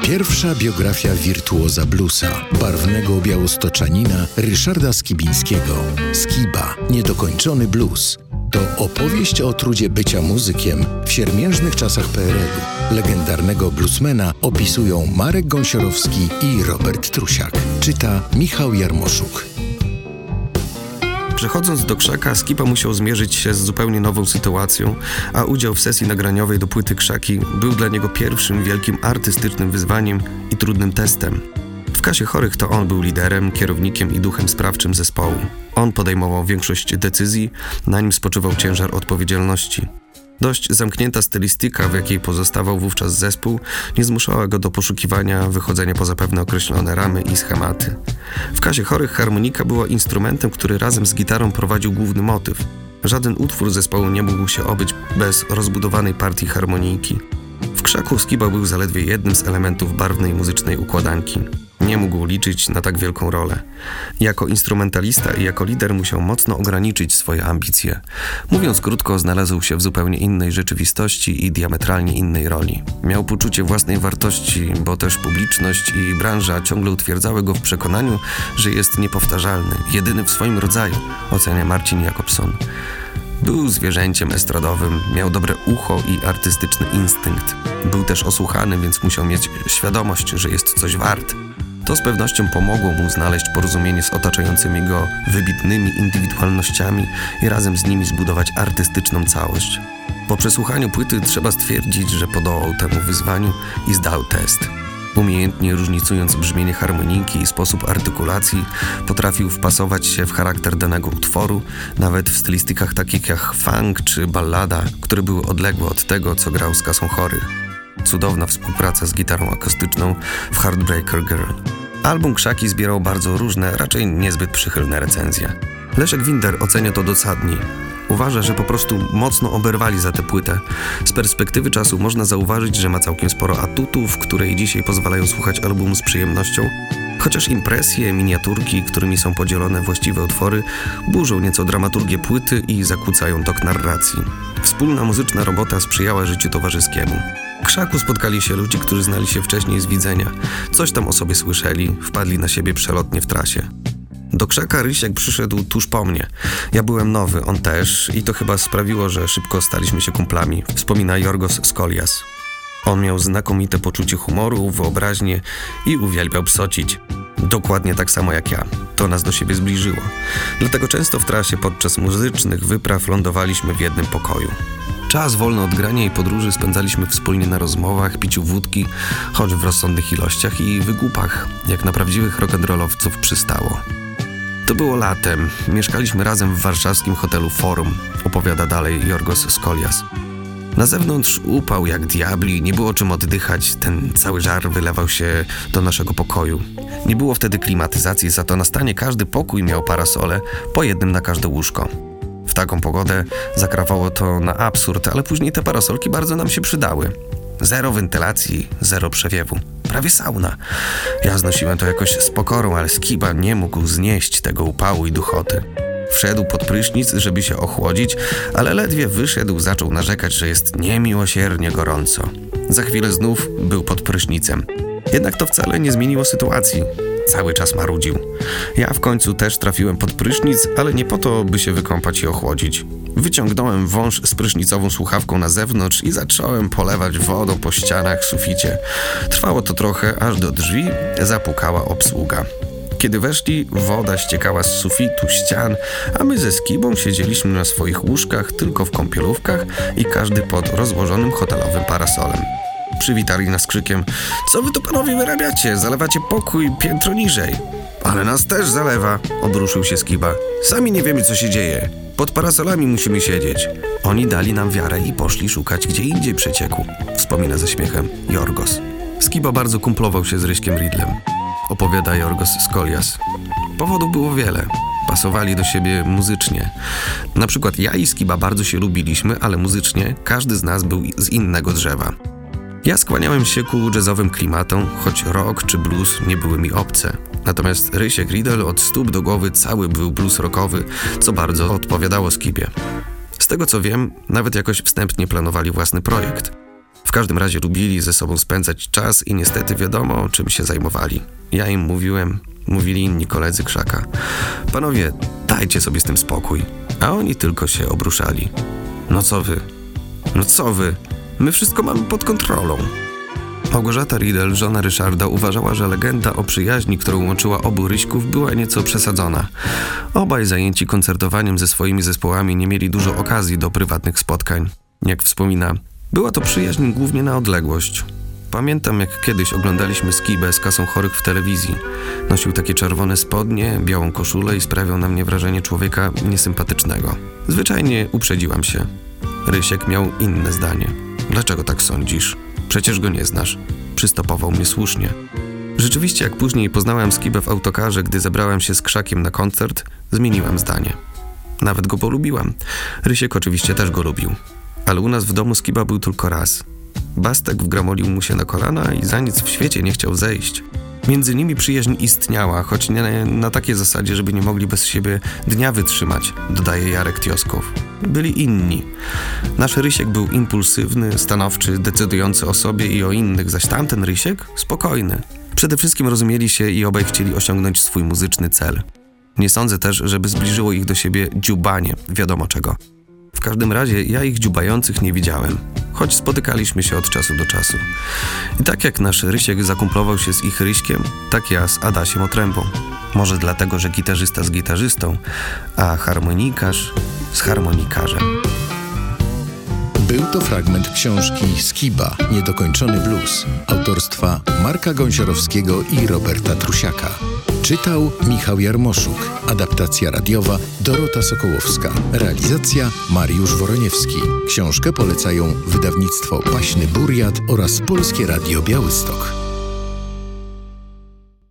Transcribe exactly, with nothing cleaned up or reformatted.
Pierwsza biografia wirtuoza bluesa, barwnego białostoczanina Ryszarda Skibińskiego. Skiba, niedokończony blues. To opowieść o trudzie bycia muzykiem w siermiężnych czasach P R L-u. Legendarnego bluesmana opisują Marek Gąsiorowski i Robert Trusiak. Czyta Michał Jarmoszuk. Przechodząc do Krzaka, Skiba musiał zmierzyć się z zupełnie nową sytuacją, a udział w sesji nagraniowej do płyty Krzaki był dla niego pierwszym wielkim artystycznym wyzwaniem i trudnym testem. W Kasie Chorych to on był liderem, kierownikiem i duchem sprawczym zespołu. On podejmował większość decyzji, na nim spoczywał ciężar odpowiedzialności. Dość zamknięta stylistyka, w jakiej pozostawał wówczas zespół, nie zmuszała go do poszukiwania wychodzenia poza pewne określone ramy i schematy. W Kasie Chorych harmonika była instrumentem, który razem z gitarą prowadził główny motyw. Żaden utwór zespołu nie mógł się obyć bez rozbudowanej partii harmonijki. W Krzaku Skiba był zaledwie jednym z elementów barwnej muzycznej układanki. Nie mógł liczyć na tak wielką rolę. Jako instrumentalista i jako lider musiał mocno ograniczyć swoje ambicje. Mówiąc krótko, znalazł się w zupełnie innej rzeczywistości i diametralnie innej roli. Miał poczucie własnej wartości, bo też publiczność i branża ciągle utwierdzały go w przekonaniu, że jest niepowtarzalny, jedyny w swoim rodzaju, ocenia Marcin Jakobson. Był zwierzęciem estradowym, miał dobre ucho i artystyczny instynkt. Był też osłuchany, więc musiał mieć świadomość, że jest coś wart. To z pewnością pomogło mu znaleźć porozumienie z otaczającymi go wybitnymi indywidualnościami i razem z nimi zbudować artystyczną całość. Po przesłuchaniu płyty trzeba stwierdzić, że podołał temu wyzwaniu i zdał test. Umiejętnie różnicując brzmienie harmonijki i sposób artykulacji, potrafił wpasować się w charakter danego utworu, nawet w stylistykach takich jak funk czy ballada, które były odległe od tego, co grał z Kasą Chorych. Cudowna współpraca z gitarą akustyczną w Heartbreaker Girl. Album Krzaki zbierał bardzo różne, raczej niezbyt przychylne recenzje. Leszek Winder ocenia to dosadnie. Uważa, że po prostu mocno oberwali za tę płytę. Z perspektywy czasu można zauważyć, że ma całkiem sporo atutów, które i dzisiaj pozwalają słuchać albumu z przyjemnością, chociaż impresje, miniaturki, którymi są podzielone właściwe utwory, burzą nieco dramaturgię płyty i zakłócają tok narracji. Wspólna muzyczna robota sprzyjała życiu towarzyskiemu. W Krzaku spotkali się ludzie, którzy znali się wcześniej z widzenia. Coś tam o sobie słyszeli, wpadli na siebie przelotnie w trasie. Do Krzaka Rysiek przyszedł tuż po mnie. Ja byłem nowy, on też i to chyba sprawiło, że szybko staliśmy się kumplami, wspomina Jorgos Skolias. On miał znakomite poczucie humoru, wyobraźnię i uwielbiał psocić. Dokładnie tak samo jak ja. To nas do siebie zbliżyło. Dlatego często w trasie podczas muzycznych wypraw lądowaliśmy w jednym pokoju. Czas wolny od grania i podróży spędzaliśmy wspólnie na rozmowach, piciu wódki, choć w rozsądnych ilościach i wygłupach, jak na prawdziwych rock'n'rollowców przystało. To było latem. Mieszkaliśmy razem w warszawskim hotelu Forum, opowiada dalej Jorgos Skolias. Na zewnątrz upał jak diabli, nie było czym oddychać, ten cały żar wylewał się do naszego pokoju. Nie było wtedy klimatyzacji, za to na stanie każdy pokój miał parasole, po jednym na każde łóżko. W taką pogodę zakrawało to na absurd, ale później te parasolki bardzo nam się przydały. Zero wentylacji, zero przewiewu. Prawie sauna. Ja znosiłem to jakoś z pokorą, ale Skiba nie mógł znieść tego upału i duchoty. Wszedł pod prysznic, żeby się ochłodzić, ale ledwie wyszedł, zaczął narzekać, że jest niemiłosiernie gorąco. Za chwilę znów był pod prysznicem. Jednak to wcale nie zmieniło sytuacji. Cały czas marudził. Ja w końcu też trafiłem pod prysznic, ale nie po to, by się wykąpać i ochłodzić. Wyciągnąłem wąż z prysznicową słuchawką na zewnątrz i zacząłem polewać wodą po ścianach, suficie. Trwało to trochę, aż do drzwi zapukała obsługa. Kiedy weszli, woda ściekała z sufitu, ścian, a my ze Skibą siedzieliśmy na swoich łóżkach, tylko w kąpielówkach i każdy pod rozłożonym hotelowym parasolem. Przywitali nas krzykiem: co wy tu panowie wyrabiacie? Zalewacie pokój piętro niżej. Ale nas też zalewa, obruszył się Skiba. Sami nie wiemy, co się dzieje. Pod parasolami musimy siedzieć. Oni dali nam wiarę i poszli szukać gdzie indziej przecieku, wspomina ze śmiechem Jorgos. Skiba bardzo kumplował się z Ryśkiem Ridlem, opowiada Jorgos Skolias. Powodów było wiele. Pasowali do siebie muzycznie. Na przykład ja i Skiba bardzo się lubiliśmy, ale muzycznie każdy z nas był z innego drzewa. Ja skłaniałem się ku jazzowym klimatom, choć rock czy blues nie były mi obce. Natomiast Rysiek Riddle od stóp do głowy cały był blues rockowy, co bardzo odpowiadało Skibie. Z tego co wiem, nawet jakoś wstępnie planowali własny projekt. W W każdym razie lubili ze sobą spędzać czas i niestety wiadomo, czym się zajmowali. Ja im mówiłem, mówili inni koledzy Krzaka: panowie, dajcie sobie z tym spokój. A oni tylko się obruszali. No co wy? No co wy? My wszystko mamy pod kontrolą. Małgorzata Riedel, żona Ryszarda, uważała, że legenda o przyjaźni, którą łączyła obu Ryśków, była nieco przesadzona. Obaj zajęci koncertowaniem ze swoimi zespołami nie mieli dużo okazji do prywatnych spotkań. Jak wspomina, była to przyjaźń głównie na odległość. Pamiętam, jak kiedyś oglądaliśmy Skibę z Kasą Chorych w telewizji. Nosił takie czerwone spodnie, białą koszulę i sprawiał na mnie wrażenie człowieka niesympatycznego. Zwyczajnie uprzedziłam się. Rysiek miał inne zdanie. Dlaczego tak sądzisz? Przecież go nie znasz. Przystopował mnie słusznie. Rzeczywiście, jak później poznałem Skibę w autokarze, gdy zabrałem się z Krzakiem na koncert, zmieniłam zdanie. Nawet go polubiłam. Rysiek oczywiście też go lubił. Ale u nas w domu Skiba był tylko raz. Bastek wgramolił mu się na kolana i za nic w świecie nie chciał zejść. Między nimi przyjaźń istniała, choć nie na takiej zasadzie, żeby nie mogli bez siebie dnia wytrzymać, dodaje Jarek Tioskow. Byli inni. Nasz Rysiek był impulsywny, stanowczy, decydujący o sobie i o innych, zaś tamten Rysiek spokojny. Przede wszystkim rozumieli się i obaj chcieli osiągnąć swój muzyczny cel. Nie sądzę też, żeby zbliżyło ich do siebie dziubanie, wiadomo czego. W każdym razie ja ich dziubających nie widziałem, choć spotykaliśmy się od czasu do czasu. I tak jak nasz Rysiek zakumplował się z ich Ryśkiem, tak ja z Adasiem Otrębą. Może dlatego, że gitarzysta z gitarzystą, a harmonikarz z harmonikarzem. Był to fragment książki Skiba – Niedokończony blues autorstwa Marka Gąsiorowskiego i Roberta Trusiaka. Czytał Michał Jarmoszuk. Adaptacja radiowa Dorota Sokołowska. Realizacja Mariusz Woroniewski. Książkę polecają wydawnictwo Paśny Buriat oraz Polskie Radio Białystok.